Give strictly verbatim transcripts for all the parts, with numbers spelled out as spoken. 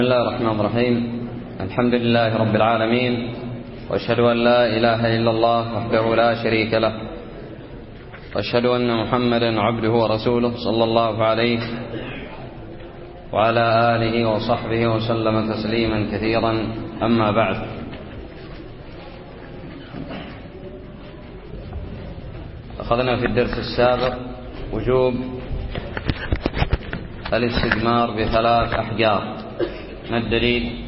بسم الله الرحمن الرحيم. الحمد لله رب العالمين، وأشهد أن لا إله إلا الله وحده لا شريك له، وأشهد أن محمدا عبده ورسوله صلى الله عليه وعلى آله وصحبه وسلم تسليما كثيرا. أما بعد، أخذنا في الدرس السابق وجوب الاستجمار بثلاث أحجار. ما الدليل؟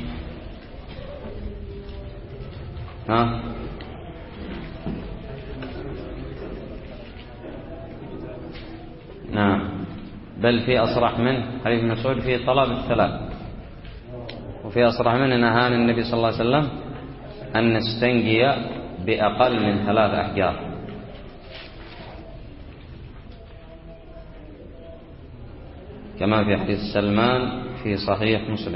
ها؟ نعم، بل في أصرح منه حديث ابن مسعود في طلب الثلاث، وفي أصرح منه نهانا النبي صلى الله عليه وسلم أن نستنجي بأقل من ثلاث أحجار، كما في حديث سلمان في صحيح مسلم.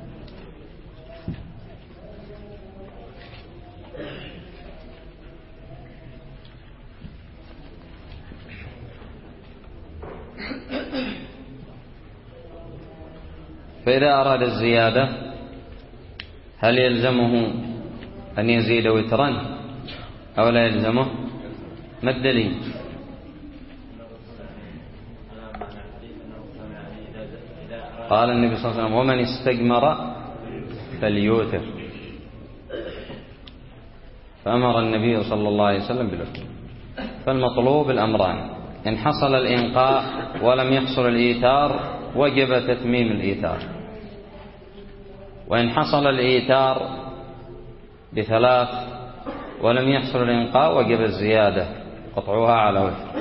فإذا أراد الزيادة هل يلزمه أن يزيد وترا أو لا يلزمه؟ ما الدليل؟ قال النبي صلى الله عليه وسلم: ومن استجمر فليوتر. فأمر النبي صلى الله عليه وسلم بالوتر. فالمطلوب الأمران: إن حصل الإنقاء ولم يحصل الإيتار وجب تتميم الإيتار، وإن حصل الإيتار بثلاث ولم يحصل الإنقاء وجب الزيادة قطعها على وتر.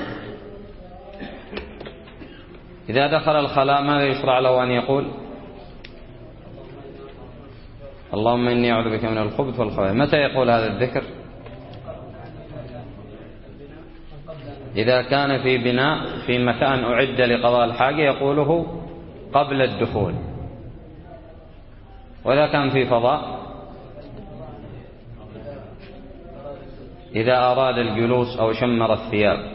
إذا دخل الخلاء ماذا يشرع له أن يقول؟ اللهم إني أعوذ بك من الخبث والخبائث. متى يقول هذا الذكر؟ إذا كان في بناء في مكان أعد لقضاء الحاجة يقوله قبل الدخول، وإذا كان في فضاء إذا أراد الجلوس أو شمر الثياب.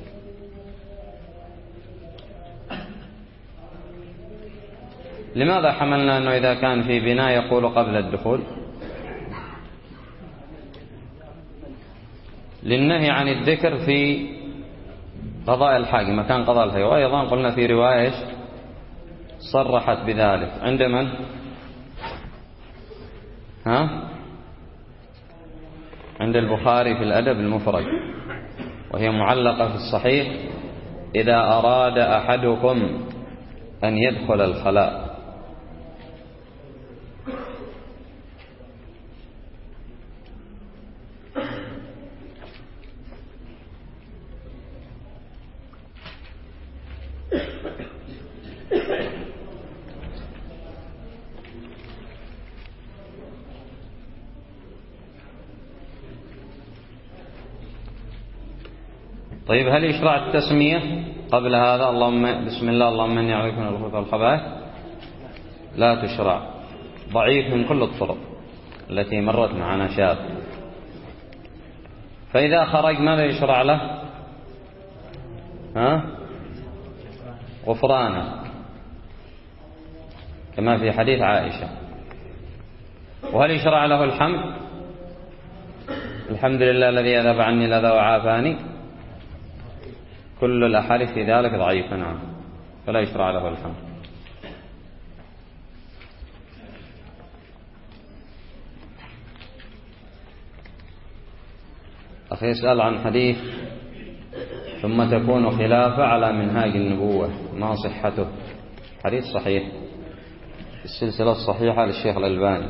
لماذا حملنا أنه إذا كان في بناء يقول قبل الدخول؟ للنهي عن الذكر في قضاء الحاجة، مكان قضاء الحاجة. وأيضا قلنا في رواية صرحت بذلك عند من؟ ها؟ عند البخاري في الأدب المفرد، وهي معلقة في الصحيح: إذا أراد أحدكم أن يدخل الخلاء. طيب، هل يشرع التسمية قبل هذا؟ اللهم بسم الله اللهم إني أعوذ بك من الخبث والخبائث. لا تشرع، ضعيف من كل الطرق التي مرت معنا شاذ. فإذا خرج ماذا يشرع له؟ ها؟ غفرانه، كما في حديث عائشة. وهل يشرع له الحمد؟ الحمد لله الذي أذهب عني الأذى وعافاني. كل الأحاديث في ذلك ضعيفة، نعم، فلا يشرع له الحمد. أخي يسأل عن حديث ثم تكون خلافة على منهاج النبوة، ما صحته؟ حديث صحيح في السلسلة الصحيحة للشيخ الألباني،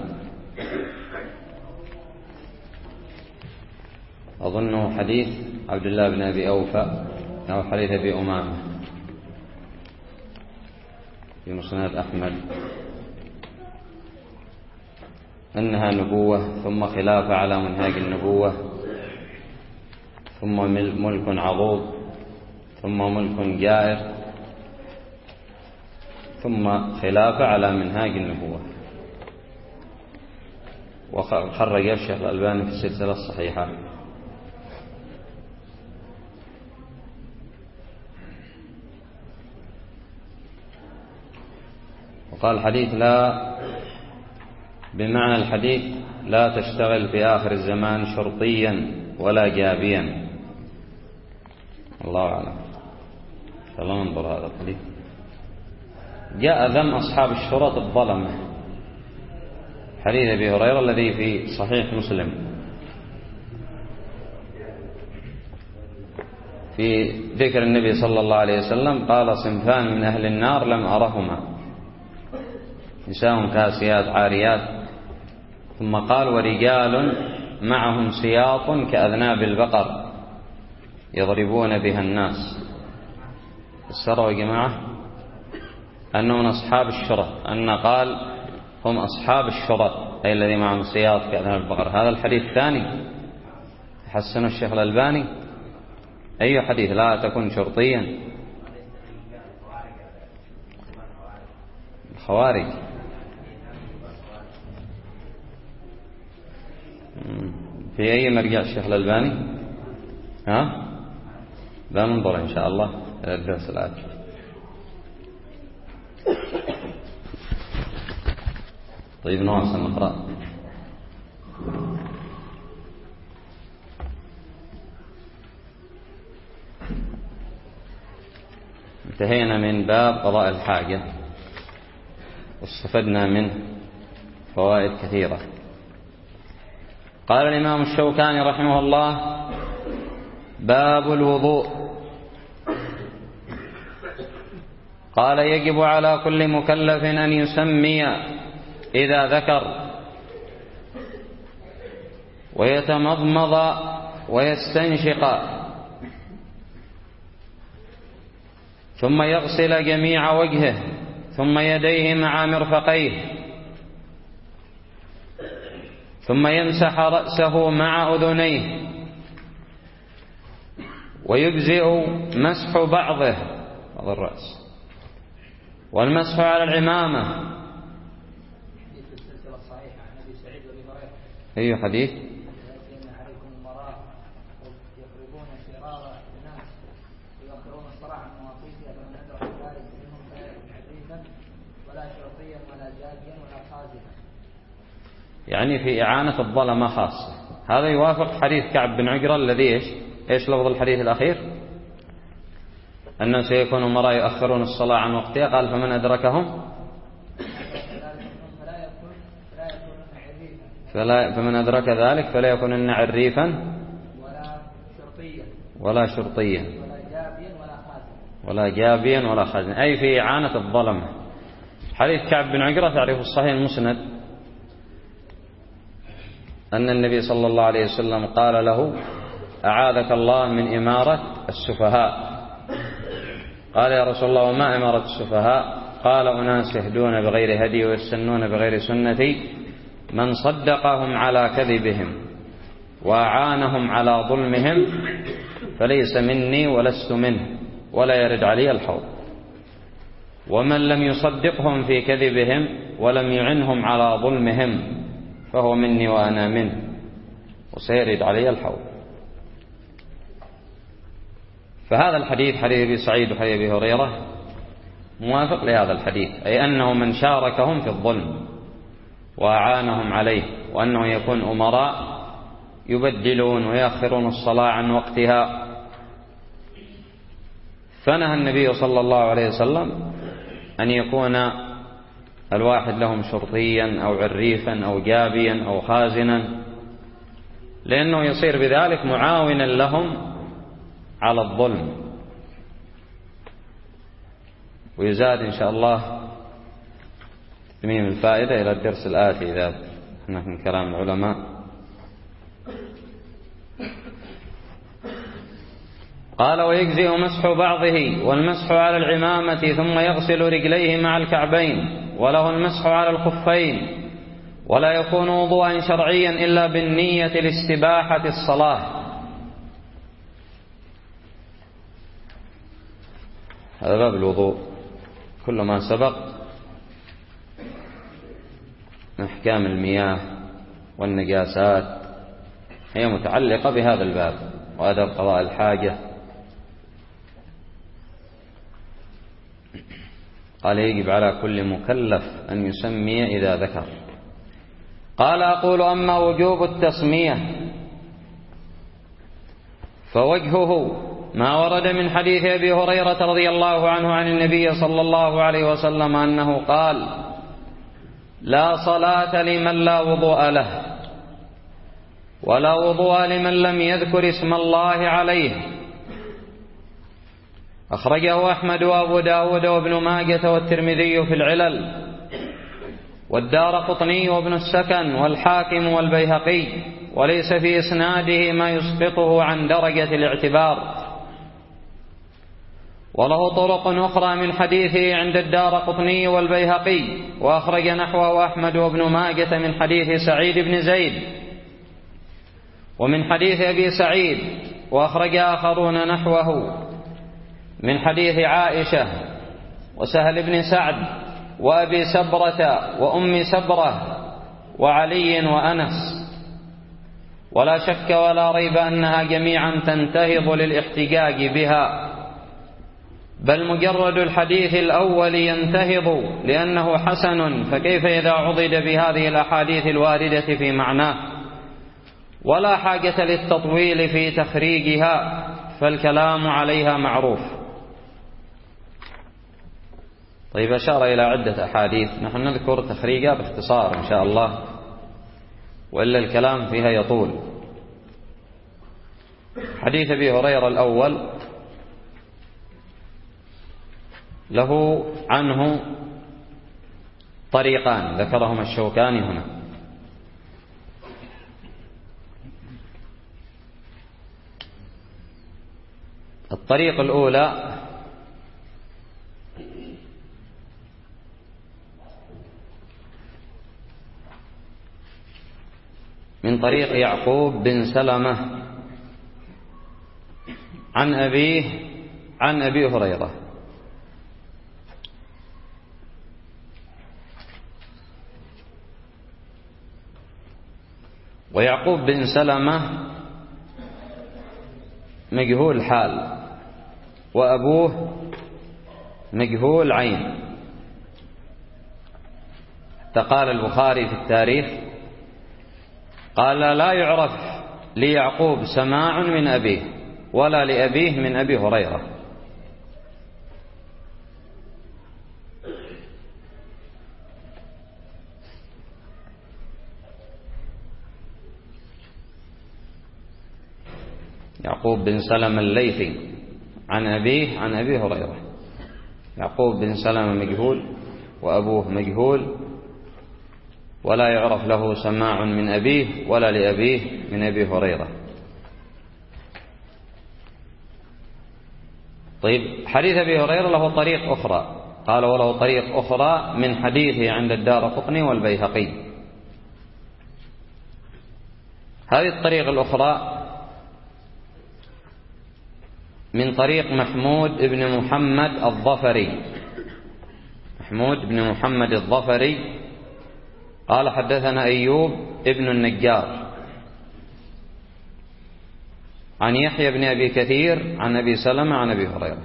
أظنه حديث عبد الله بن أبي أوفى أو حديث أبي أمامة في مسند أحمد، أنها نبوة ثم خلافة على منهاج النبوة، ثم ملك عضوض، ثم ملك جائر، ثم خلافة على منهاج النبوة. وخرج الشيخ الألباني في السلسلة الصحيحة. وقال الحديث لا بمعنى الحديث لا تشتغل في آخر الزمان شرطيا ولا جابيا. الله أعلم. فلا ننظر هذا الحديث. جاء ذم أصحاب الشرط الظلمة، حديث أبي هريرة الذي في صحيح مسلم في ذكر النبي صلى الله عليه وسلم قال: صنفان من أهل النار لم أرهما، نساء كاسيات عاريات، ثم قال: ورجال معهم سياط كأذناب البقر يضربون بها الناس. فسروا يا جماعة أنهم من أصحاب الشرط، أن قال هم أصحاب الشرط أي الذي معهم سياط كأذناب البقر. هذا الحديث الثاني حسنه الشيخ الألباني. أي حديث لا تكون شرطيا؟ الخوارج. في أي مرجع الشيخ الألباني؟ ها؟ لا ننظر إن شاء الله إلى الدرس الآتي. طيب نواصل نقرأ. انتهينا من باب قضاء الحاجة واستفدنا منه فوائد كثيرة. قال الإمام الشوكاني رحمه الله: باب الوضوء. قال: يجب على كل مكلف أن يسمي إذا ذكر، ويتمضمض ويستنشق، ثم يغسل جميع وجهه، ثم يديه مع مرفقيه، ثم يمسح رأسه مع أذنيه، ويجزئ مسح بعضه هذا الرأس، والمسح على العمامة. أي حديث؟ يعني في إعانة الظلمة خاصة. هذا يوافق حديث كعب بن عجرة الذي إيش إيش لفظ الحديث الأخير؟ أنه سيكون أمراء يؤخرون الصلاة عن وقتها. قال: فمن أدركهم فلا فمن أدرك ذلك فلا يكونن عريفا ولا شرطيا ولا جابيا ولا خازنا، أي في إعانة الظلمة. حديث كعب بن عجرة تعرف الصحيح المسند أن النبي صلى الله عليه وسلم قال له: أعاذك الله من إمارة السفهاء. قال: يا رسول الله وما إمارة السفهاء؟ قال: أناس يهدون بغير هدي ويستنون بغير سنتي، من صدقهم على كذبهم وأعانهم على ظلمهم فليس مني ولست منه ولا يرد علي الحوض، ومن لم يصدقهم في كذبهم ولم يعنهم على ظلمهم فهو مني وأنا منه وسيرد علي الحوض. فهذا الحديث حديث أبي سعيد وحديث أبي هريرة موافق لهذا الحديث، أي أنه من شاركهم في الظلم وأعانهم عليه، وأنه يكون أمراء يبدلون ويأخرون الصلاة عن وقتها. فنهى النبي صلى الله عليه وسلم أن يكون الواحد لهم شرطيا أو عريفا أو جابيا أو خازنا، لأنه يصير بذلك معاونا لهم على الظلم. ويزاد إن شاء الله تتميم الفائدة إلى الدرس الآتي إذا نحن من كلام العلماء. قال: ويجزئ مسح بعضه والمسح على العمامة، ثم يغسل رجليه مع الكعبين، وله المسح على الخفين، ولا يكون وضوءا شرعيا إلا بالنية لاستباحة الصلاة. هذا باب الوضوء. كل ما سبق من أحكام المياه والنجاسات هي متعلقة بهذا الباب وآداب قضاء الحاجة. قال: يجب على كل مكلف أن يسمي إذا ذكر. قال: أقول أما وجوب التسمية فوجهه ما ورد من حديث أبي هريرة رضي الله عنه عن النبي صلى الله عليه وسلم أنه قال: لا صلاة لمن لا وضوء له، ولا وضوء لمن لم يذكر اسم الله عليه. أخرجه أحمد وأبو داود وابن ماجة والترمذي في العلل، والدارقطني وابن السكن والحاكم والبيهقي، وليس في إسناده ما يسقطه عن درجة الاعتبار. وله طرق أخرى من حديثه عند الدارقطني والبيهقي، وأخرج نحوه أحمد وابن ماجة من حديث سعيد بن زيد ومن حديث أبي سعيد، وأخرج آخرون نحوه من حديث عائشة وسهل بن سعد وأبي سبرة وأم سبرة وعلي وأنس. ولا شك ولا ريب أنها جميعا تنتهض للاحتجاج بها، بل مجرد الحديث الأول ينتهض لأنه حسن، فكيف إذا عضد بهذه الأحاديث الواردة في معناه؟ ولا حاجة للتطويل في تخريجها، فالكلام عليها معروف. طيب، أشار إلى عدة أحاديث، نحن نذكر تخريجها باختصار إن شاء الله، وإلا الكلام فيها يطول. حديث أبي هريرة الأول له عنه طريقان ذكرهما الشوكاني هنا. الطريق الأولى من طريق يعقوب بن سلمة عن أبيه عن أبي هريرة، ويعقوب بن سلمة مجهول حال، وأبوه مجهول عين. قال البخاري في التاريخ قال: لا يعرف ليعقوب سماع من أبيه ولا لأبيه من أبي هريرة. يعقوب بن سلمة الليثي عن أبيه عن أبي هريرة. يعقوب بن سلمة مجهول، وأبوه مجهول، ولا يعرف له سماع من أبيه ولا لأبيه من أبي هريرة. طيب، حديث أبي هريرة له طريق أخرى، قال: وله طريق أخرى من حديثه عند الدارقطني والبيهقي. هذه الطريق الأخرى من طريق محمود بن محمد الظفري. محمود بن محمد الظفري قال: حدثنا أيوب ابن النجار عن يحيى بن أبي كثير عن أبي سلمة عن أبي هريرة.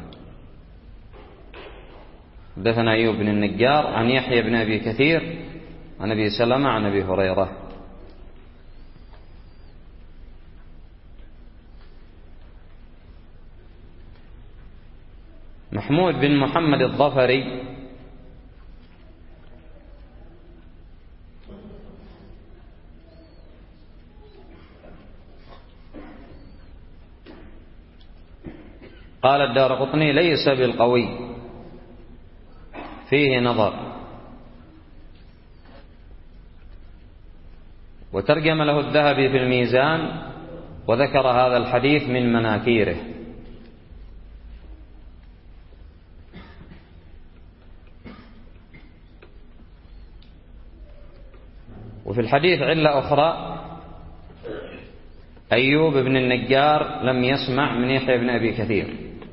حدثنا أيوب بن النجار عن يحيى بن أبي كثير عن أبي سلمة عن أبي هريرة. محمود بن محمد الظفري قال الدارقطني: ليس بالقوي، فيه نظر. وترجم له الذهبي في الميزان وذكر هذا الحديث من مناكيره. وفي الحديث علة أخرى: أيوب بن النجار لم يسمع من يحيى بن أبي كثير.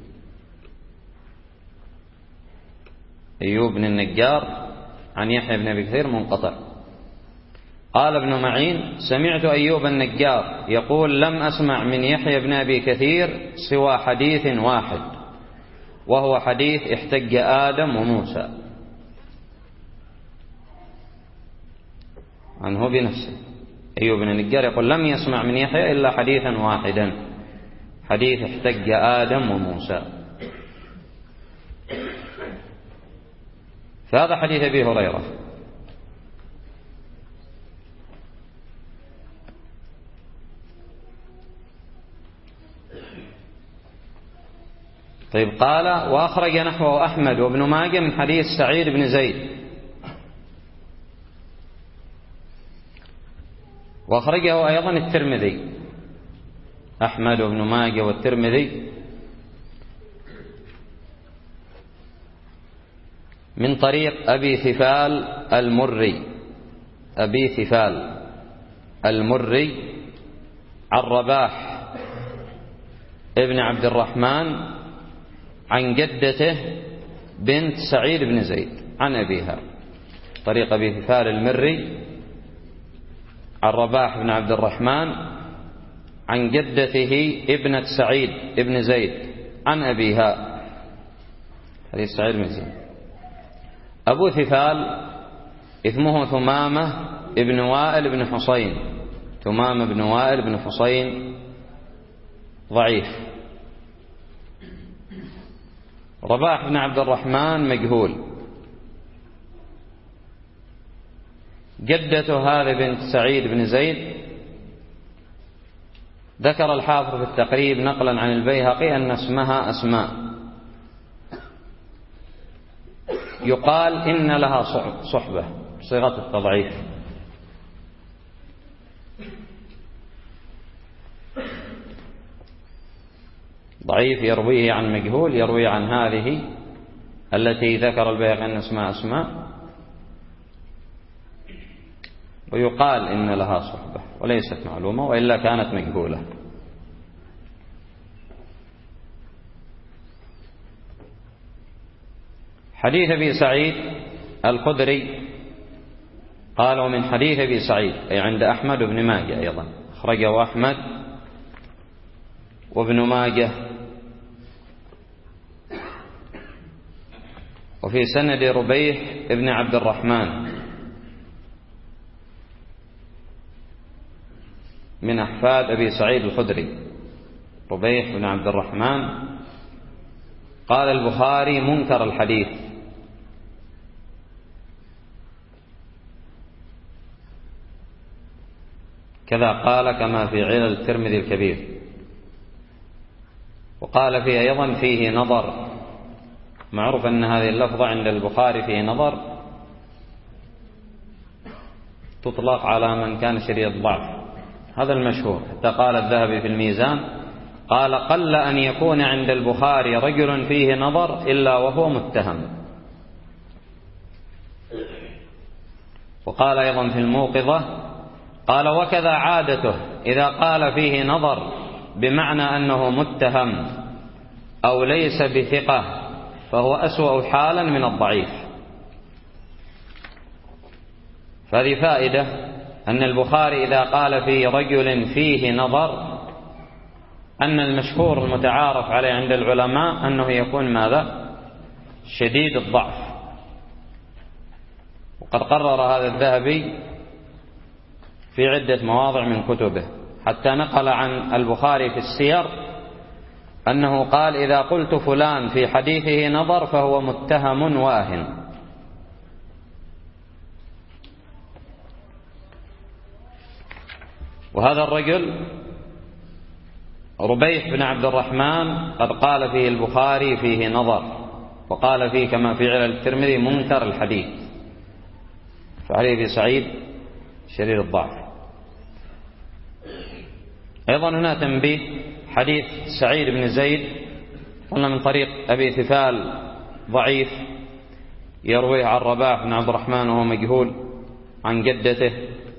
أيوب بن النجار عن يحيى بن أبي كثير منقطع. قال ابن معين: سمعت أيوب النجار يقول: لم أسمع من يحيى بن أبي كثير سوى حديث واحد، وهو حديث احتج آدم وموسى. عنه بنفسه. أيوب بن النجار يقول لم يسمع من يحيى إلا حديثا واحدا، حديث احتج آدم وموسى. فهذا حديث أبي هريرة. طيب قال وأخرج نحوه أحمد وابن ماجه من حديث سعيد بن زيد، وأخرجه أيضا الترمذي، أحمد وابن ماجه والترمذي من طريق أبي ثفال المري، أبي ثفال المري عن رباح ابن عبد الرحمن عن جدته بنت سعيد بن زيد عن أبيها. طريق أبي ثفال المري عن رباح بن عبد الرحمن عن جدته ابنة سعيد بن زيد عن أبيها. حديث سعيد بن زيد. أبو ثفال اسمه ثمامة ابن وائل بن حصين، ثمامة بن وائل بن حصين ضعيف. رباح بن عبد الرحمن مجهول. جدته هذه بنت سعيد بن زيد ذكر الحافظ في التقريب نقلا عن البيهقي أن اسمها أسماء، يقال إن لها صحبة، صيغة التضعيف. ضعيف يرويه عن مجهول، يروي عن هذه التي ذكر البيهقي أن اسمها أسماء، ويقال إن لها صحبة وليست معلومة، وإلا كانت مجهولة. حديث أبي سعيد الخدري قالوا من حديث أبي سعيد أي عند أحمد وابن ماجه أيضا، أخرجه أحمد وابن ماجه، وفي سند ربيح ابن عبد الرحمن من أحفاد أبي سعيد الخدري، ربيح بن عبد الرحمن. قال البخاري منكر الحديث، كذا قال كما في علل الترمذي الكبير. وقال فيه أيضا فيه نظر، معروف أن هذه اللفظة عند البخاري فيه نظر تطلق على من كان شديد ضعف، هذا المشهور. حتى قال الذهبي في الميزان قال قل أن يكون عند البخاري رجل فيه نظر إلا وهو متهم. وقال أيضا في الموقظة قال وكذا عادته إذا قال فيه نظر بمعنى أنه متهم أو ليس بثقة فهو أسوأ حالا من الضعيف. فهذه فائدة أن البخاري إذا قال في رجل فيه نظر أن المشهور المتعارف عليه عند العلماء أنه يكون ماذا؟ شديد الضعف. وقد قرر هذا الذهبي في عدة مواضع من كتبه، حتى نقل عن البخاري في السير أنه قال إذا قلت فلان في حديثه نظر فهو متهم واهن. وهذا الرجل ربيح بن عبد الرحمن قد قال فيه البخاري فيه نظر، وقال فيه كما في علل الترمذي منكر الحديث، فعليه في سعيد شديد الضعف. أيضا هنا تنبيه، حديث سعيد بن زيد قلنا من طريق أبي ثفال ضعيف، يرويه عن رباح بن عبد الرحمن وهو مجهول عن جدته.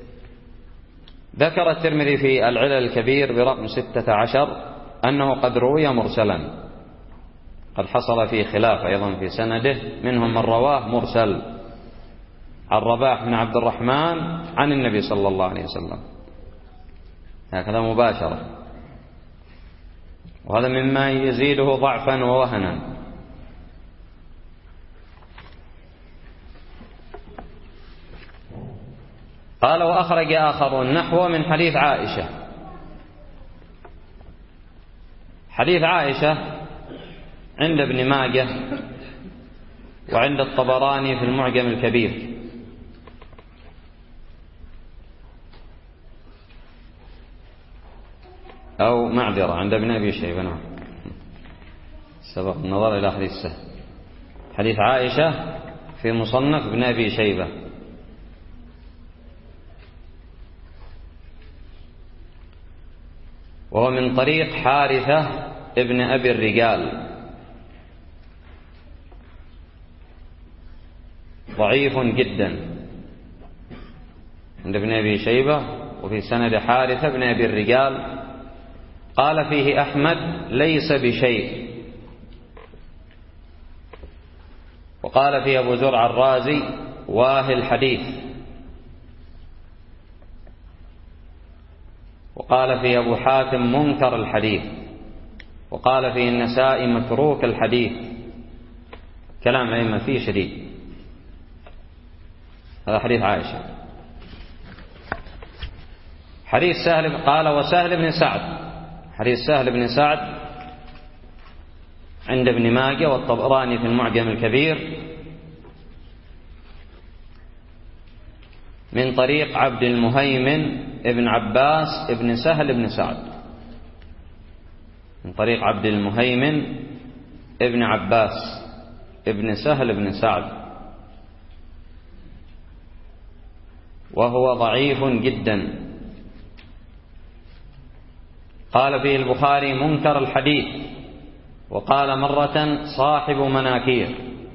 ذكر الترمذي في العلل الكبير برقم ستة عشر أنه قد روي مرسلا، قد حصل فيه خلاف أيضا في سنده، منهم من رواه مرسل عن رباح بن عبد الرحمن عن النبي صلى الله عليه وسلم هكذا مباشرة، وهذا مما يزيده ضعفا ووهنا. قال وأخرج آخرون نحو من حديث عائشة. حديث عائشة عند ابن ماجه وعند الطبراني في المعجم الكبير، أو معذرة عند ابن أبي شيبة، نعم سبق النظر إلى حديث سهل. حديث عائشة في مصنف ابن أبي شيبة. وهو من طريق حارثة ابن أبي الرجال، ضعيف جدا عند ابن أبي شيبة، وفي سند حارثة ابن أبي الرجال قال فيه أحمد ليس بشيء، وقال فيه أبو زرع الرازي واهي الحديث، وقال فيه أبو حاتم منكر الحديث، وقال فيه النسائي متروك الحديث. كلام الأئمة فيه شديد. هذا حديث عائشة. حديث سهل قال وسهل بن سعد، حديث سهل بن سعد عند ابن ماجه والطبراني في المعجم الكبير من طريق عبد المهيمن ابن عباس ابن سهل بن سعد، من طريق عبد المهيمن ابن عباس ابن سهل بن سعد، وهو ضعيف جدا. قال فيه البخاري منكر الحديث، وقال مرة صاحب مناكير.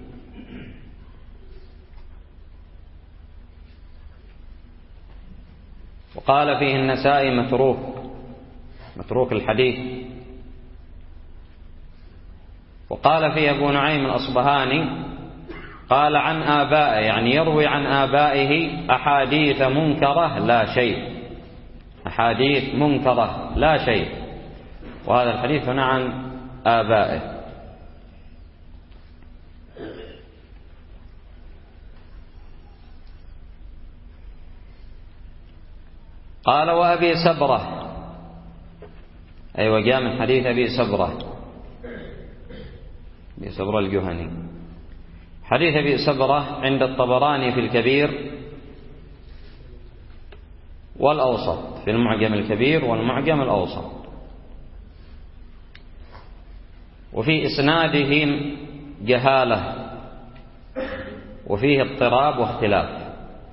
وقال فيه النسائي متروك متروك الحديث. وقال فيه أبو نعيم الأصبهاني قال عن آبائه، يعني يروي عن آبائه أحاديث منكرة لا شيء، أحاديث منكرة لا شيء. وهذا الحديث هنا عن آبائه. قال وأبي سبرة، أيوة جاء من حديث أبي سبرة، أبي سبرة الجهني. حديث أبي سبرة عند الطبراني في الكبير والأوسط، في المعجم الكبير والمعجم الأوسط. وفي إسنادهم جهالة وفيه اضطراب واختلاف،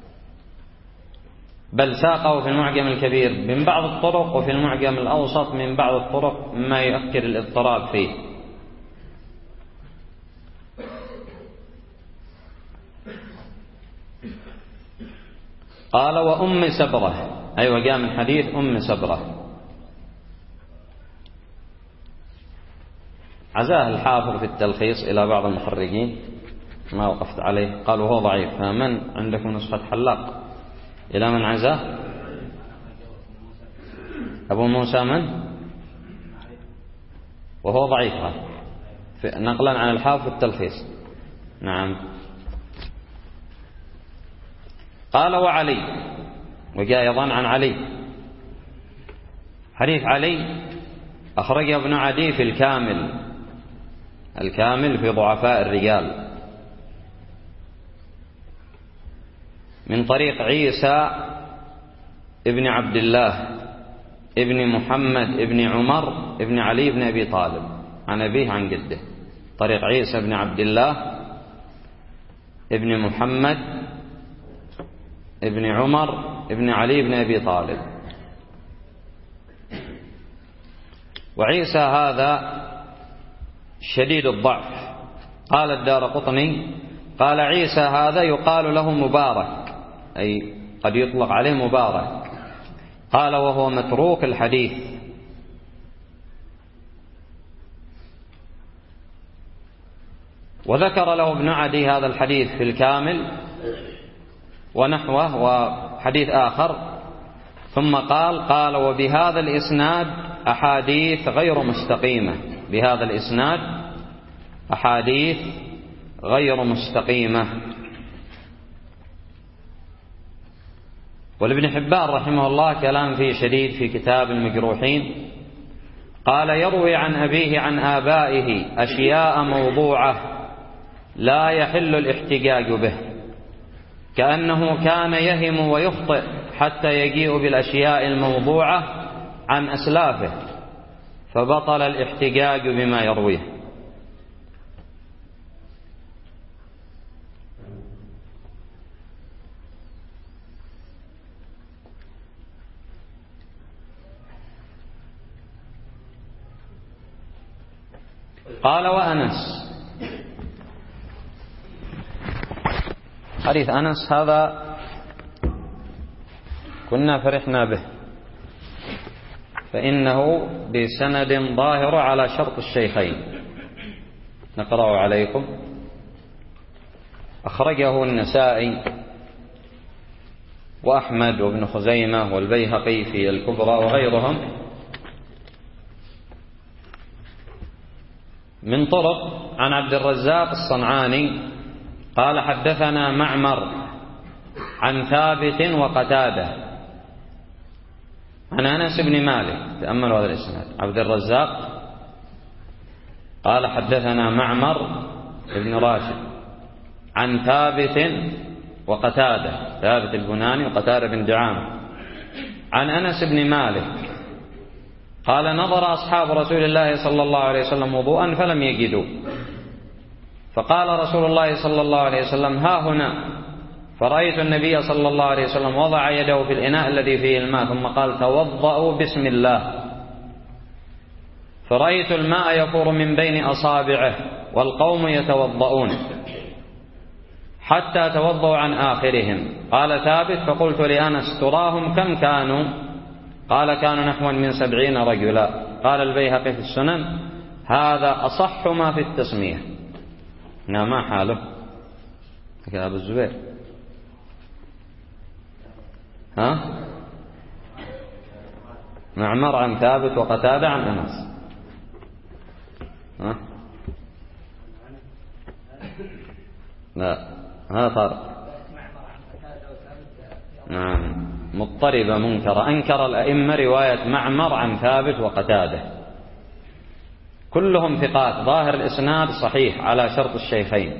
بل ساقه في المعجم الكبير من بعض الطرق، وفي المعجم الأوسط من بعض الطرق ما يؤكد الاضطراب فيه. قال وأم سبرة، أيوة جاء من حديث أم سبرة. عزاه الحافظ في التلخيص إلى بعض المخرجين، ما وقفت عليه، قالوا هو ضعيف. فمن عندكم نسخة حلاق؟ إلى من عزاه؟ أبو موسى من؟ وهو ضعيف نقلا عن الحافظ في التلخيص. نعم. قال وعلي، وجاء أيضا عن علي. حديث علي أخرجه ابن عدي في الكامل، الكامل في ضعفاء الرجال، من طريق عيسى ابن عبد الله ابن محمد ابن عمر ابن علي بن أبي طالب، عن أبيه عن جده. طريق عيسى ابن عبد الله ابن محمد ابن عمر ابن علي بن أبي طالب. وعيسى هذا شديد الضعف. قال الدارقطني قال عيسى هذا يقال له مبارك، أي قد يطلق عليه مبارك. قال وهو متروك الحديث. وذكر له ابن عدي هذا الحديث في الكامل ونحوه وحديث آخر، ثم قال قال وبهذا الإسناد أحاديث غير مستقيمة، بهذا الإسناد أحاديث غير مستقيمة. ولابن حبان رحمه الله كلام فيه شديد في كتاب المجروحين، قال: يروي عن أبيه عن آبائه أشياء موضوعة لا يحل الاحتجاج به، كأنه كان يهم ويخطئ حتى يجيء بالأشياء الموضوعة عن أسلافه، فبطل الاحتجاج بما يرويه. قال: وأنس، حديث أنس هذا كنا فرحنا به، فإنه بسند ظاهر على شرط الشيخين. نقرأه عليكم. أخرجه النسائي وأحمد وابن خزيمة والبيهقي في الكبرى وغيرهم من طرق عن عبد الرزاق الصنعاني قال: حدثنا معمر عن ثابت وقتادة عن أنس بن مالك. تأملوا هذا الإسناد. عبد الرزاق قال: حدثنا معمر بن راشد عن ثابت وقتادة، ثابت البناني وقتادة بن دعامة، عن أنس بن مالك قال: نظر أصحاب رسول الله صلى الله عليه وسلم وضوءا فلم يجدوا، فقال رسول الله صلى الله عليه وسلم: ها هنا. فرأيت النبي صلى الله عليه وسلم وضع يده في الإناء الذي فيه الماء ثم قال: توضأوا بسم الله. فرأيت الماء يفور من بين أصابعه والقوم يتوضؤون حتى توضأوا عن آخرهم. قال ثابت: فقلت لأنس: تراهم كم كانوا؟ قال: كانوا نحو من سبعين رجلا. قال البيهقي في السنن: هذا أصح ما في التسمية. نعم، ما حاله يا أبو الزبير؟ ها؟ معمر عن ثابت وقتادة عن أنس. ها؟ لا، هذا فرق. نعم، مضطربة منكرة. أنكر الأئمة رواية معمر عن ثابت وقتادة، كلهم ثقات، ظاهر الإسناد صحيح على شرط الشيخين،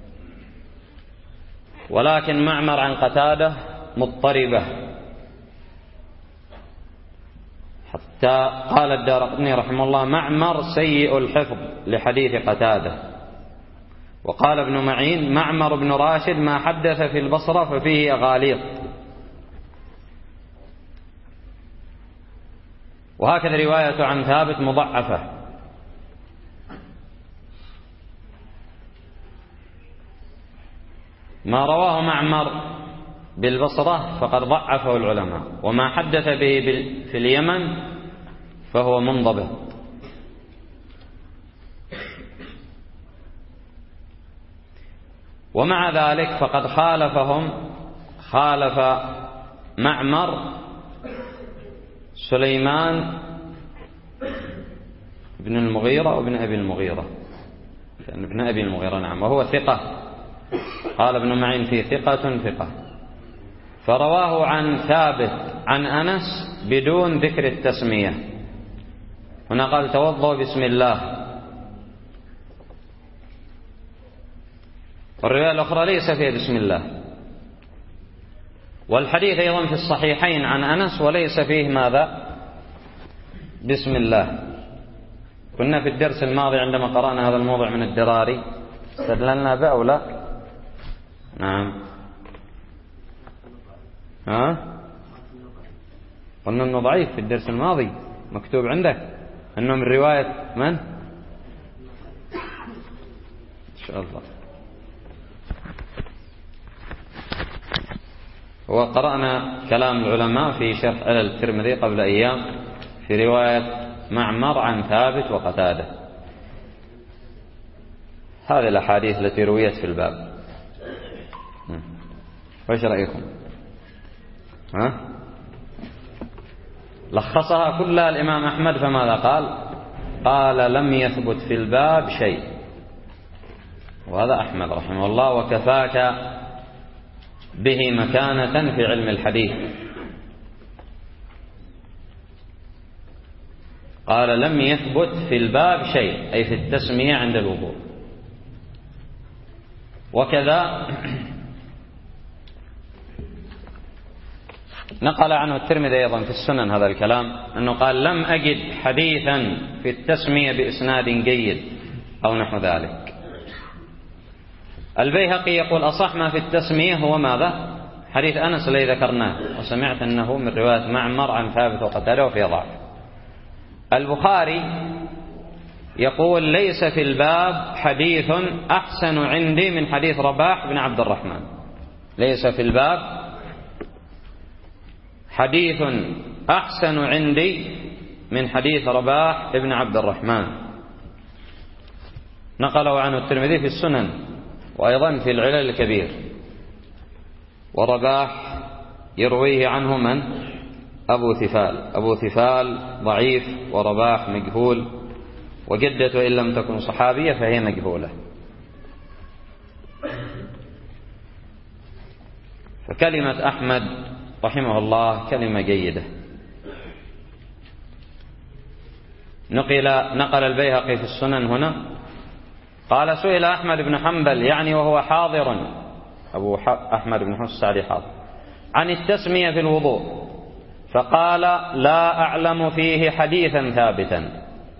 ولكن معمر عن قتادة مضطربة، حتى قال الدارقطني رحمه الله: معمر سيء الحفظ لحديث قتادة. وقال ابن معين: معمر بن راشد ما حدث في البصرة ففيه أغاليط. وهكذا رواية عن ثابت مضعفة. ما رواه معمر بالبصرة فقد ضعفه العلماء، وما حدث به في اليمن فهو منضبط. ومع ذلك فقد خالفهم، خالف معمر سليمان بن المغيرة وابن أبي المغيرة، يعني ابن أبي المغيرة نعم، وهو ثقة. قال ابن معين فيه ثقة ثقة. فرواه عن ثابت عن أنس بدون ذكر التسمية. هنا قال: توضأ بسم الله. والرواية الأخرى ليس فيها بسم الله. والحديث أيضا في الصحيحين عن أنس وليس فيه ماذا؟ بسم الله. كنا في الدرس الماضي عندما قرأنا هذا الموضوع من الدراري استدللنا به أو لا؟ نعم. ها؟ قلنا أنه ضعيف في الدرس الماضي، مكتوب عندك أنه من رواية من؟ إن شاء الله. وقرأنا كلام العلماء في شرح علل الترمذي قبل أيام في رواية معمر عن ثابت وقتادة. هذه الأحاديث التي رويت في الباب. وإيش رأيكم؟ ها؟ لخصها كلها الإمام أحمد فماذا قال؟ قال: لم يثبت في الباب شيء. وهذا أحمد رحمه الله، وكفاك به مكانة في علم الحديث. قال لم يثبت في الباب شيء، أي في التسمية عند الوضوء. وكذا نقل عنه الترمذي أيضا في السنن هذا الكلام، أنه قال لم أجد حديثا في التسمية بإسناد جيد أو نحو ذلك. البيهقي يقول أصح ما في التسمية هو ماذا؟ حديث أنس الذي ذكرناه، وسمعت أنه من رواية معمر عن ثابت وقتاده وفي ضعف. البخاري يقول ليس في الباب حديث أحسن عندي من حديث رباح بن عبد الرحمن. ليس في الباب حديث أحسن عندي من حديث رباح بن عبد الرحمن. نقله عنه الترمذي في السنن وأيضا في العلل الكبير. ورباح يرويه عنه من؟ أبو ثفال. أبو ثفال ضعيف، ورباح مجهول، وجدته إن لم تكن صحابية فهي مجهولة. فكلمة أحمد رحمه الله كلمة جيدة. نقل نقل البيهقي في السنن هنا قال سئل أحمد بن حنبل، يعني وهو حاضر، أبو أحمد بن حنبل السعدي حاضر، عن التسمية في الوضوء، فقال لا أعلم فيه حديثا ثابتا.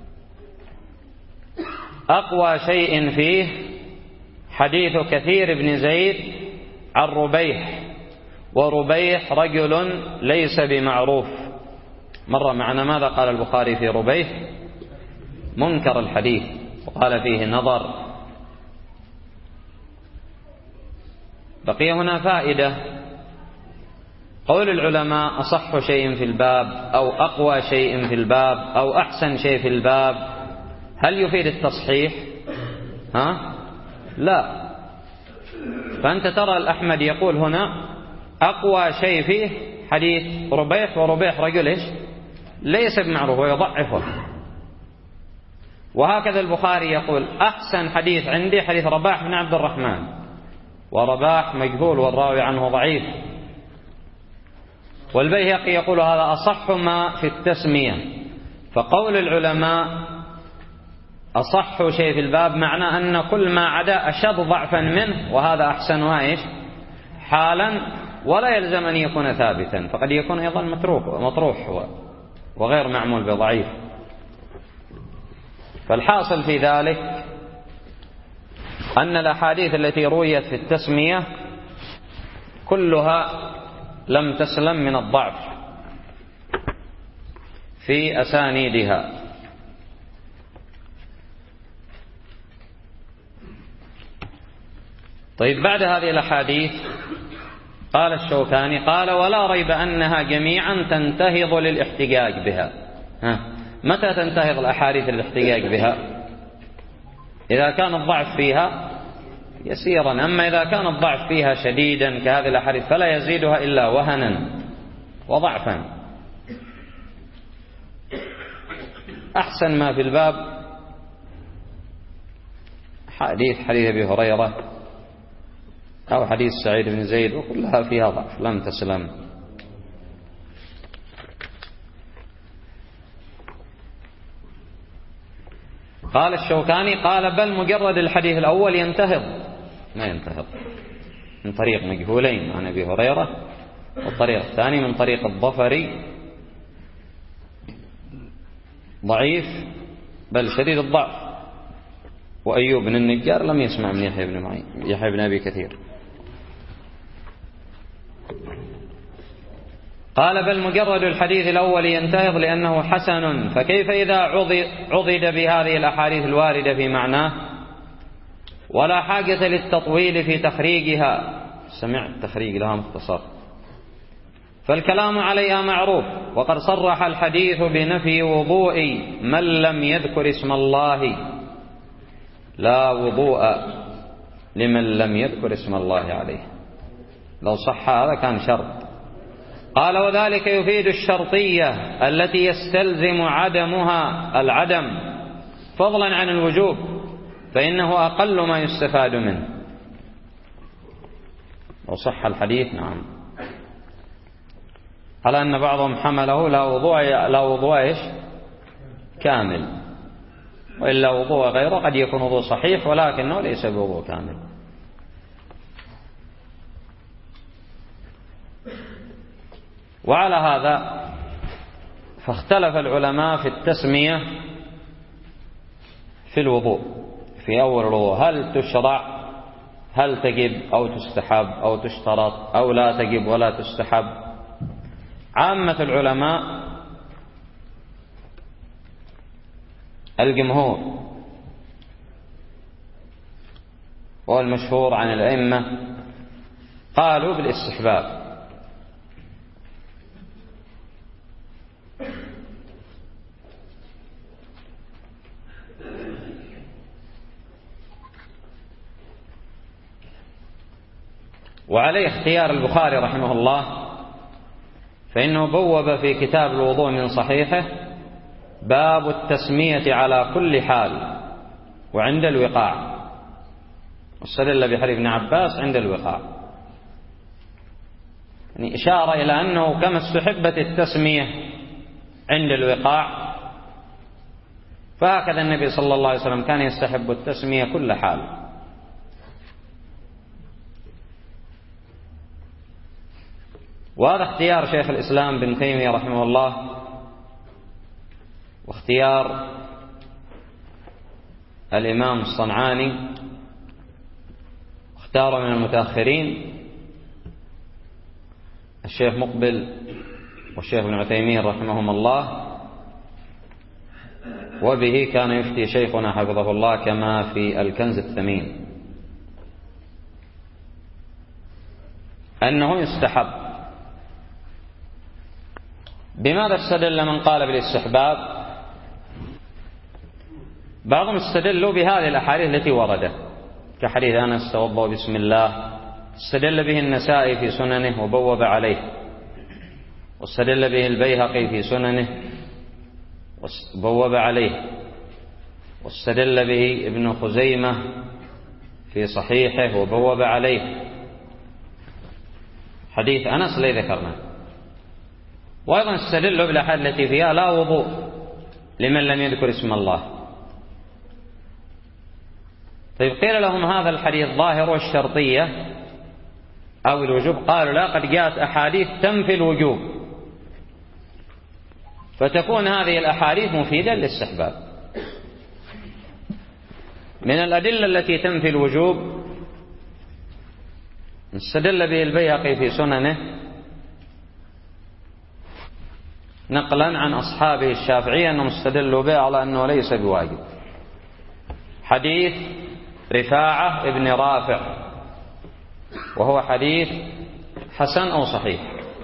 أقوى شيء فيه حديث كثير بن زيد عن ربيح، وربيح رجل ليس بمعروف. مر معنا ماذا قال البخاري في ربيح؟ منكر الحديث، وقال فيه نظر. بقي هنا فائدة. قول العلماء أصح شيء في الباب أو أقوى شيء في الباب أو أحسن شيء في الباب، هل يفيد التصحيح؟ ها؟ لا. فأنت ترى الأحمد يقول هنا أقوى شيء فيه حديث ربيح، وربيح رجل إيش؟ ليس بمعروف ويضعفه. وهكذا البخاري يقول أحسن حديث عندي حديث رباح بن عبد الرحمن، ورباح مجهول والراوي عنه ضعيف. والبيهقي يقول هذا أصح ما في التسمية. فقول العلماء أصح شيء في الباب معنى أن كل ما عدا أشد ضعفا منه، وهذا أحسنها إيش؟ حالا، ولا يلزم أن يكون ثابتا، فقد يكون أيضا متروك مطروح وغير معمول بضعيف. فالحاصل في ذلك أن الأحاديث التي رويت في التسمية كلها لم تسلم من الضعف في أسانيدها. طيب، بعد هذه الأحاديث قال الشوكاني قال ولا ريب أنها جميعا تنتهض للاحتجاج بها. ها. متى تنتهض الأحاديث للاحتجاج بها؟ إذا كان الضعف فيها يسيرا. أما إذا كان الضعف فيها شديدا كهذه الأحاديث فلا يزيدها إلا وهنا وضعفا. أحسن ما في الباب حديث حديث أبي هريرة أو حديث سعيد بن زيد، وكلها فيها ضعف لم تسلم. قال الشوكاني قال بل مجرد الحديث الأول ينتهض، ما ينتهض من طريق مجهولين عن أبي هريرة، والطريق الثاني من طريق الظفري ضعيف بل شديد الضعف. وأيوب بن النجار لم يسمع من يحيى بن معين يحيى بن أبي كثير. قال بل مجرد الحديث الأول ينتهض لأنه حسن، فكيف إذا عضد بهذه الأحاديث الواردة في معناه ولا حاجة للتطويل في تخريجها؟ سمعت تخريج لها مختصر. فالكلام عليها معروف، وقد صرح الحديث بنفي وضوء من لم يذكر اسم الله، لا وضوء لمن لم يذكر اسم الله عليه. لو صح هذا كان شرط. قال وذلك يفيد الشرطية التي يستلزم عدمها العدم فضلا عن الوجوب، فإنه أقل ما يستفاد منه. لو صح الحديث نعم، على أن بعضهم حمله لا وضوء لا وضوء إيش كامل، وإلا وضوء غيره قد يكون وضوء صحيح ولكنه ليس بوضوء كامل. وعلى هذا فاختلف العلماء في التسمية في الوضوء، في أول الوضوء، هل تشرع، هل تجب أو تستحب أو تشترط أو لا تجب ولا تستحب. عامة العلماء الجمهور والمشهور عن الأئمة قالوا بالاستحباب، وعليه اختيار البخاري رحمه الله، فإنه بوب في كتاب الوضوء من صحيحه باب التسمية على كل حال وعند الوقاع، واستدل بحديث ابن عباس عند الوقاع، يعني إشارة إلى أنه كما استحبت التسمية عند الوقاع فهكذا النبي صلى الله عليه وسلم كان يستحب التسمية كل حال. وهذا اختيار شيخ الإسلام بن تيمية رحمه الله، واختيار الإمام الصنعاني، اختار من المتأخرين الشيخ مقبل والشيخ ابن عثيمين رحمهم الله، وبه كان يفتي شيخنا حفظه الله كما في الكنز الثمين أنه يستحب. بماذا استدل من قال بالاستحباب؟ بعضهم استدلوا بهذه الأحاديث التي وردت كحديث أنس توضأ بسم الله، استدل به النسائي في سننه وبوب عليه، واستدل به البيهقي في سننه وبوب عليه، واستدل به ابن خزيمة في صحيحه وبوب عليه، حديث أنس الذي ذكرناه. وأيضا استدلوا بالأحاديث التي فيها لا وضوء لمن لم يذكر اسم الله. طيب قيل لهم هذا الحديث ظاهر الشرطية أو الوجوب؟ قالوا لا، قد جاءت أحاديث تنفي الوجوب، فتكون هذه الأحاديث مفيدة للاستحباب. من الأدلة التي تنفي الوجوب استدل به البيهقي في سننه نقلا عن أصحابه الشافعية أنهم استدلوا به على أنه ليس بواجب، حديث رفاعة ابن رافع، وهو حديث حسن أو صحيح،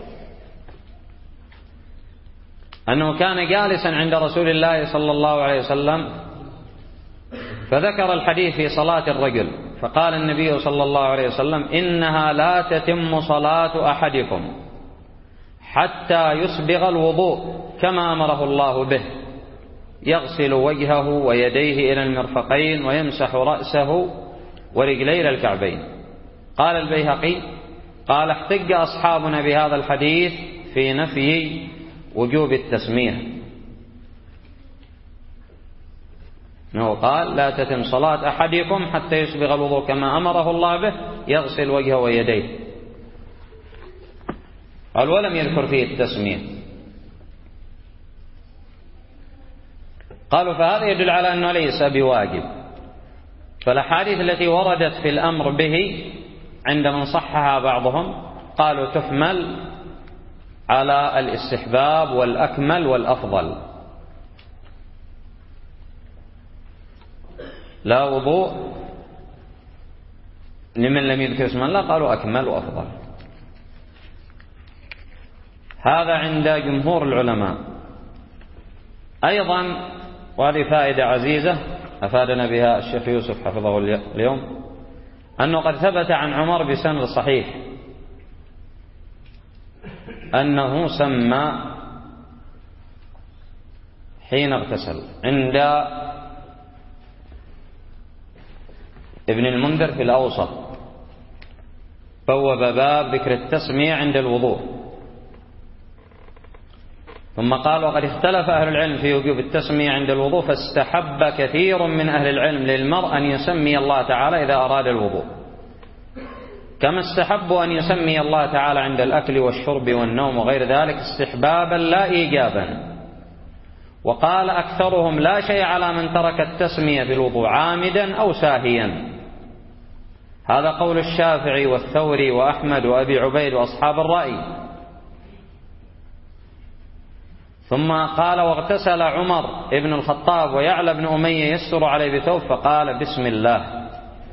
أنه كان جالسا عند رسول الله صلى الله عليه وسلم فذكر الحديث في صلاة الرجل، فقال النبي صلى الله عليه وسلم: إنها لا تتم صلاة أحدكم حتى يسبغ الوضوء كما أمره الله به، يغسل وجهه ويديه إلى المرفقين ويمسح رأسه ورجليه إلى الكعبين. قال البيهقي: قال احتج أصحابنا بهذا الحديث في نفي وجوب التسمية، أنه قال لا تتم صلاة أحدكم حتى يسبغ الوضوء كما أمره الله به، يغسل وجهه ويديه. قال ولم يذكر فيه التسمية. قالوا فهذا يدل على أنه ليس بواجب، فالأحاديث التي وردت في الأمر به عند من صحها بعضهم قالوا تحمل على الاستحباب والأكمل والأفضل، لا وضوء لمن لم يذكر اسم الله، قالوا أكمل وأفضل. هذا عند جمهور العلماء. أيضا وهذه فائدة عزيزة أفادنا بها الشيخ يوسف حفظه اليوم، أنه قد ثبت عن عمر بسند صحيح أنه سمى حين اغتسل. عند ابن المنذر في الأوسط بوب باب ذكر التسمية عند الوضوء، ثم قال وقد اختلف أهل العلم في وجوب التسمية عند الوضوء، فاستحب كثير من أهل العلم للمرء أن يسمي الله تعالى إذا أراد الوضوء، كما استحبوا أن يسمي الله تعالى عند الأكل والشرب والنوم وغير ذلك استحبابا لا إيجابا. وقال أكثرهم لا شيء على من ترك التسمية في الوضوء عامدا أو ساهيا. هذا قول الشافعي والثوري وأحمد وأبي عبيد وأصحاب الرأي. ثم قال واغتسل عمر بن الخطاب ويعلى بن أمية يستر عليه بثوب فقال بسم الله،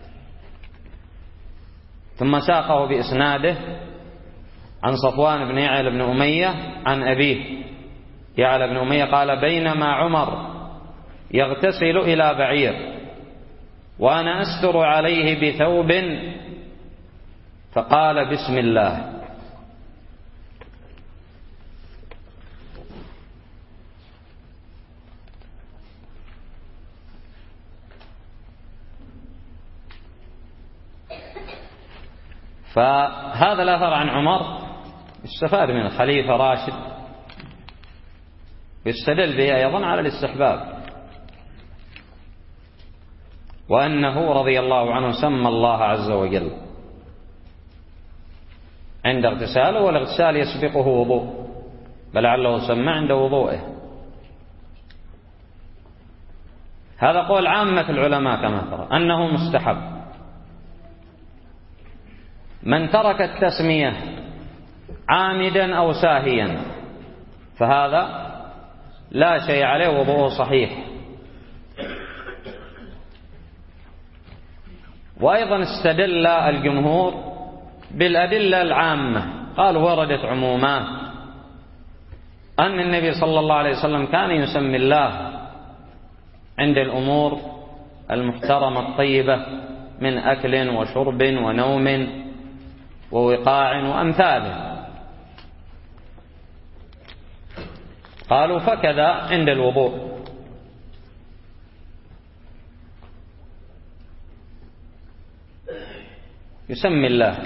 ثم ساقه بإسناده عن صفوان بن يعلى بن أمية عن أبيه يعلى بن أمية قال بينما عمر يغتسل إلى بعير وأنا أستر عليه بثوب فقال بسم الله. فهذا الأثر عن عمر استفاد من الخليفة راشد، يستدل به أيضا على الاستحباب، وأنه رضي الله عنه سمى الله عز وجل عند اغتساله، والاغتسال يسبقه وضوء، بل لعله سمى عند وضوءه. هذا قول عامة العلماء كما ترى أنه مستحب. من ترك التسمية عامدا أو ساهيا فهذا لا شيء عليه، وضوءه صحيح. وأيضا استدل الجمهور بالأدلة العامة، قالوا وردت عمومات أن النبي صلى الله عليه وسلم كان يسمي الله عند الأمور المحترمة الطيبة من أكل وشرب ونوم ووقاع وأمثاله. قالوا فكذا عند الوضوء. يسمي الله.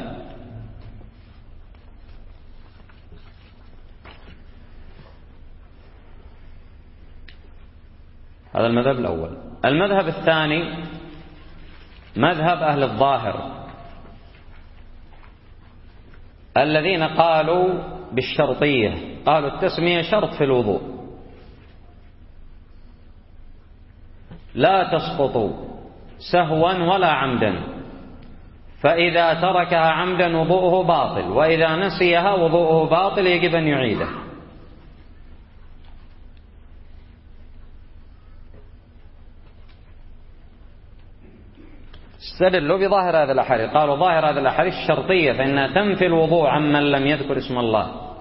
هذا المذهب الأول. المذهب الثاني مذهب أهل الظاهر الذين قالوا بالشرطية، قالوا التسمية شرط في الوضوء، لا تسقط سهوا ولا عمدا، فإذا تركها عمدا وضوءه باطل، وإذا نسيها وضوءه باطل يجب أن يعيده. استدلوا بظاهر هذا الأحاديث، قالوا ظاهر هذا الأحاديث الشرطية فإنها تنفي الوضوء عمن لم يذكر اسم الله.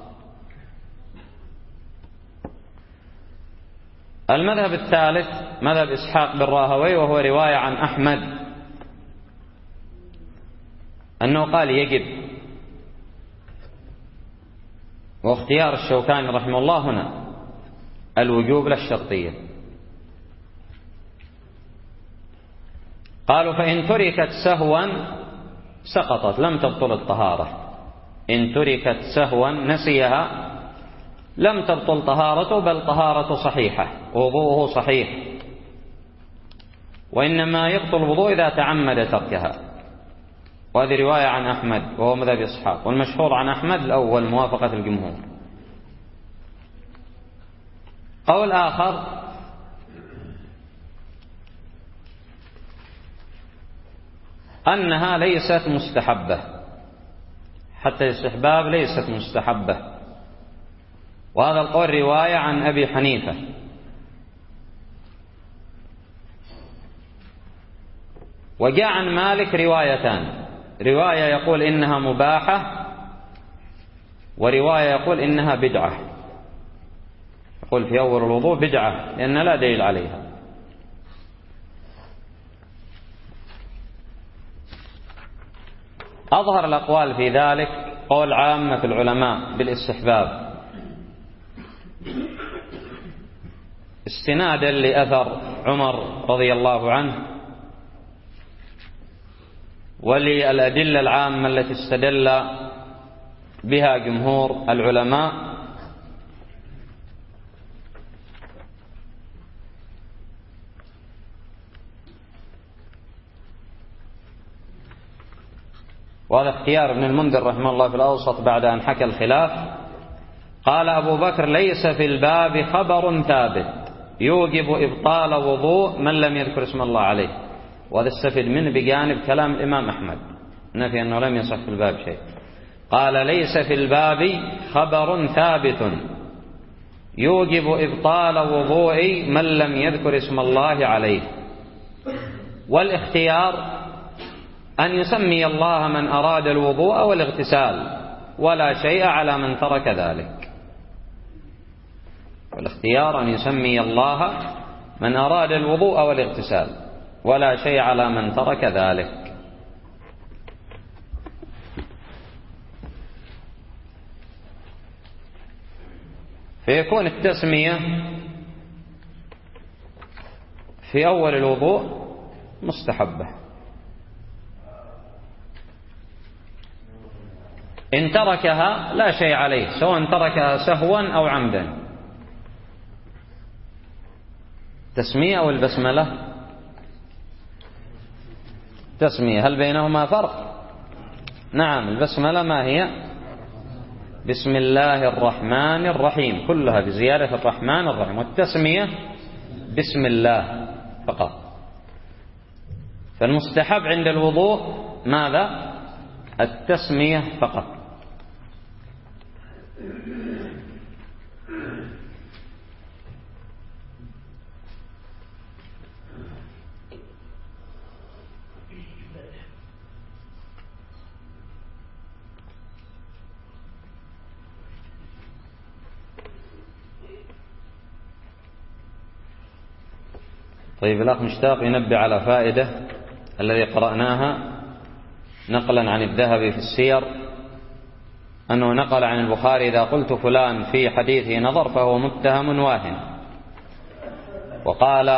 المذهب الثالث مذهب إسحاق بن راهويه، وهو رواية عن أحمد أنه قال يجب، واختيار الشوكاني رحمه الله هنا الوجوب لا الشرطية. قالوا فإن تركت سهوا سقطت لم تبطل الطهارة، إن تركت سهوا نسيها لم تبطل طهارته، بل طهارته صحيحة، وضوءه صحيح، وإنما يبطل الوضوء إذا تعمد تركها. وهذه رواية عن أحمد وهو مذهب إسحاق، والمشهور عن أحمد الأول موافقة الجمهور. قول آخر أنها ليست مستحبة، حتى الاستحباب ليست مستحبة، وهذا القول رواية عن أبي حنيفة. وجاء عن مالك روايتان، رواية يقول إنها مباحة، ورواية يقول إنها بدعة، يقول في أول الوضوء بدعة لأن لا دليل عليها. أظهر الأقوال في ذلك قول عامة العلماء بالاستحباب، استنادا لأثر عمر رضي الله عنه وللأدلة العامة التي استدل بها جمهور العلماء وهذا اختيار ابن المنذر رحمه الله في الأوسط بعد أن حكى الخلاف. قال أبو بكر: ليس في الباب خبر ثابت يوجب إبطال وضوء من لم يذكر اسم الله عليه. وهذا استفد منه بجانب كلام الإمام أحمد نفي أنه لم يصح في الباب شيء. قال: ليس في الباب خبر ثابت يوجب إبطال وضوء من لم يذكر اسم الله عليه. والاختيار أن يسمي الله من أراد الوضوء والاغتسال، ولا شيء على من ترك ذلك. والاختيار أن يسمي الله من أراد الوضوء والاغتسال، ولا شيء على من ترك ذلك. فيكون التسمية في أول الوضوء مستحبة، إن تركها لا شيء عليه، سواء تركها سهوا أو عمدا. تسمية أو البسملة؟ تسمية. هل بينهما فرق؟ نعم. البسملة ما هي؟ بسم الله الرحمن الرحيم، كلها بزيادة الرحمن الرحيم. والتسمية بسم الله فقط. فالمستحب عند الوضوء ماذا؟ التسمية فقط. طيب، الأخ مشتاق ينبه على فائدة الذي قرأناها نقلا عن الذهبي في السير، أنه نقل عن البخاري: إذا قلت فلان في حديثه نظر فهو متهم واهن. وقال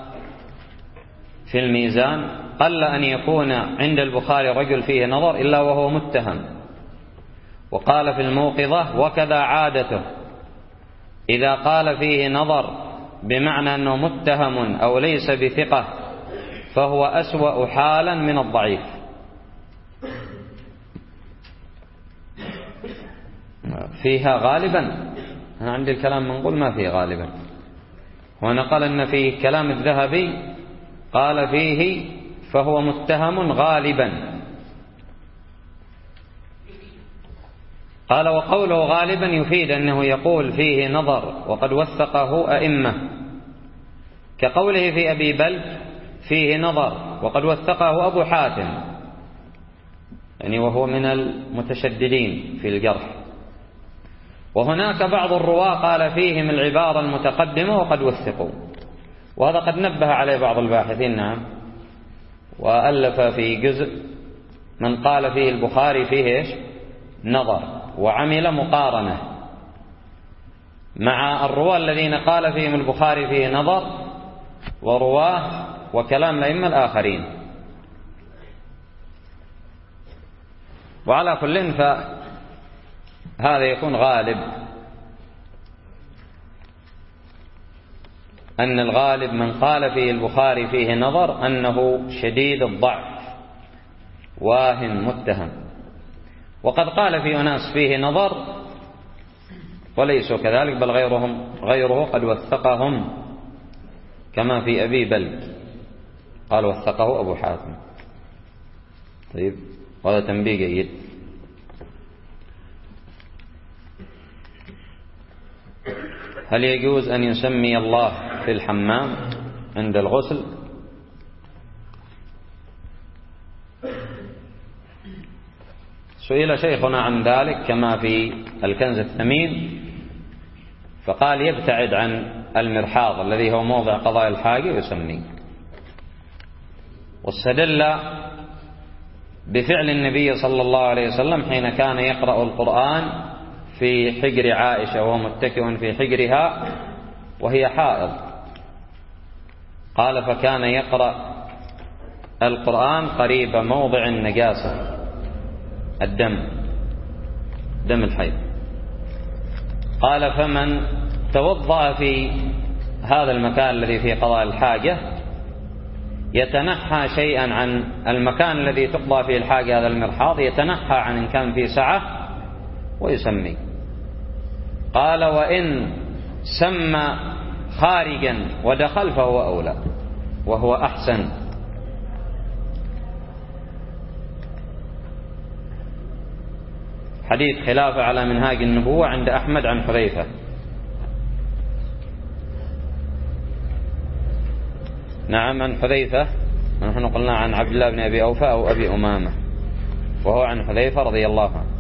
في الميزان: قل أن يكون عند البخاري رجل فيه نظر إلا وهو متهم. وقال في الموقظة: وكذا عادته إذا قال فيه نظر بمعنى أنه متهم أو ليس بثقة فهو أسوأ حالا من الضعيف. فيها غالبا، أنا عندي الكلام منقول ما فيه غالبا. ونقل أن فيه كلام الذهبي قال فيه فهو متهم غالبا. قال: وقوله غالبا يفيد أنه يقول فيه نظر وقد وثقه أئمة، كقوله في أبي بلد فيه نظر وقد وثقه أبو حاتم، يعني وهو من المتشددين في الجرح. وهناك بعض الرواة قال فيهم العبارة المتقدمة وقد وثقوا، وهذا قد نبه عليه بعض الباحثين. نعم. وألف في جزء من قال فيه البخاري فيه إيش؟ نظر، وعمل مقارنة مع الرواة الذين قال فيهم البخاري فيه نظر ورواه وكلام الأئمة الآخرين. وعلى كل فهذا يكون غالب، أن الغالب من قال فيه البخاري فيه نظر أنه شديد الضعف واهن متهم. وقد قال في أناس فيه نظر وليسوا كذلك، بل غيرهم غيره قد وثقهم، كما في أبي بلد قال وثقه أبو حاتم. طيب، وهذا تنبيه جيد. هل يجوز أن يسمي الله في الحمام عند الغسل؟ سئل شيخنا عن ذلك كما في الكنز الثمين، فقال يبتعد عن المرحاض الذي هو موضع قضاء الحاجة ويسميه. واستدل بفعل النبي صلى الله عليه وسلم حين كان يقرأ القرآن في حجر عائشة وهو متكئ في حجرها وهي حائض. قال: فكان يقرأ القرآن قريب موضع النجاسة، الدم، دم الحيض. قال: فمن توضأ في هذا المكان الذي فيه قضاء الحاجة يتنحى شيئا عن المكان الذي تقضى فيه الحاجة، هذا المرحاض يتنحى عن إن كان فيه سعة ويسمي. قال وإن سمى خارجا ودخل فهو أولى وهو أحسن. حديث خلافة على منهاج النبوة عند أحمد عن حذيفة. نعم عن حذيفة، نحن قلنا عن عبد الله بن أبي أوفى أو أبي أمامة، وهو عن حذيفة رضي الله عنه.